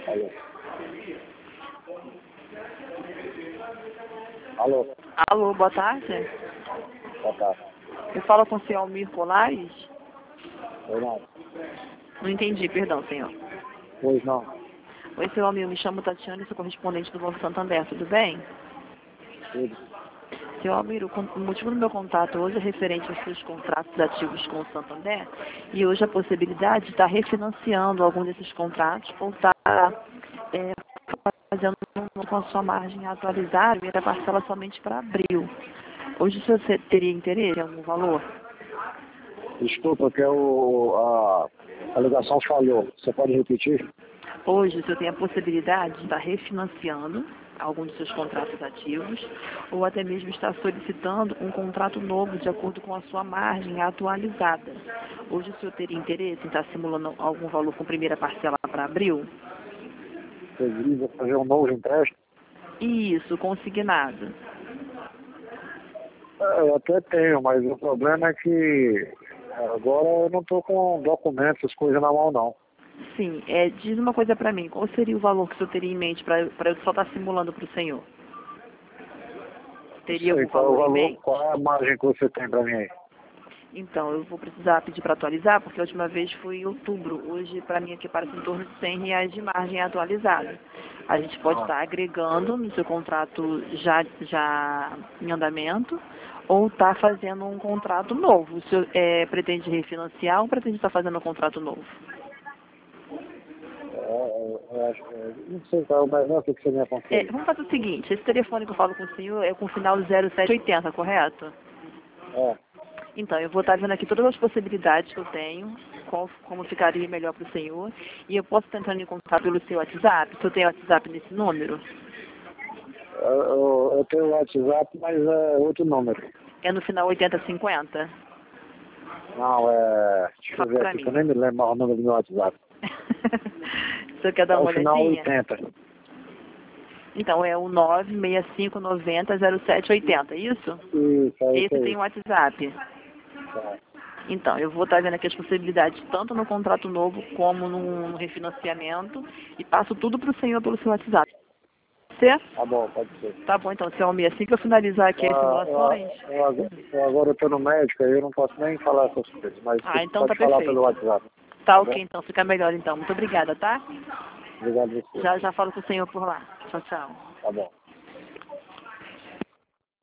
Alô? Alô? Alô, boa tarde. Boa tarde. Eu falo com o senhor Almir Colares? Oi, não. Não entendi, perdão, senhor. Pois não. Oi, senhor Almir, me chamo Tatiana e sou correspondente do Banco Santander, tudo bem? Tudo. Senhor Almir, o motivo do meu contato hoje é referente aos seus contratos ativos com o Santander e hoje a possibilidade de estar refinanciando algum desses contratos ou estar fazendo com a sua margem atualizada e a parcela somente para abril. Hoje você teria interesse em algum valor? Desculpa, que a ligação falhou. Você pode repetir? Hoje o senhor tem a possibilidade de estar refinanciando algum dos seus contratos ativos ou até mesmo estar solicitando um contrato novo de acordo com a sua margem atualizada. Hoje o senhor teria interesse em estar simulando algum valor com primeira parcela para abril? Você visa fazer um novo empréstimo? Isso, consignado. Eu até tenho, mas o problema é que agora eu não estou com documentos, essas coisas na mão, não. Sim, diz uma coisa para mim, qual seria o valor que o senhor teria em mente para eu só estar simulando para o senhor? Teria algum Qual é o valor em valor, mente? qual é a margem que você tem para mim aí? Então, eu vou precisar pedir para atualizar, porque a última vez foi em outubro. Hoje, para mim, aqui parece em torno de R$ 100 de margem atualizada. A gente pode estar agregando no seu contrato já em andamento ou estar fazendo um contrato novo. O senhor pretende refinanciar ou pretende estar fazendo um contrato novo? Não sei qual é o melhor que você me aconselha. Vamos fazer o seguinte, esse telefone que eu falo com o senhor é com o final 0780, correto? Então, eu vou estar vendo aqui todas as possibilidades que eu tenho, como ficaria melhor para o senhor, e eu posso estar entrando em contato pelo seu WhatsApp. O senhor tem WhatsApp nesse número? Eu tenho o WhatsApp, mas é outro número. É no final 8050? Não, deixa eu Fala ver para aqui, que eu mim. nem me lembro mais o número do meu WhatsApp. O senhor quer dar É o uma final olhadinha? 80. Então, é o 965900780, isso? Isso, é isso Esse tem aí. o WhatsApp. Tá. Então, eu vou estar vendo aqui as possibilidades, tanto no contrato novo como no refinanciamento, e passo tudo para o senhor pelo seu WhatsApp. Você? Tá bom, pode ser. Tá bom, então, seu Almir, assim que eu finalizar aqui as simulações... Eu agora estou no médico, aí eu não posso nem falar essas coisas, mas você então tá pode falar perfeito. pelo WhatsApp. Tá Bom? ok, então, fica melhor então. Muito obrigada, tá? Obrigado a você. Já falo com o senhor por lá. Tchau, tchau. Tá bom.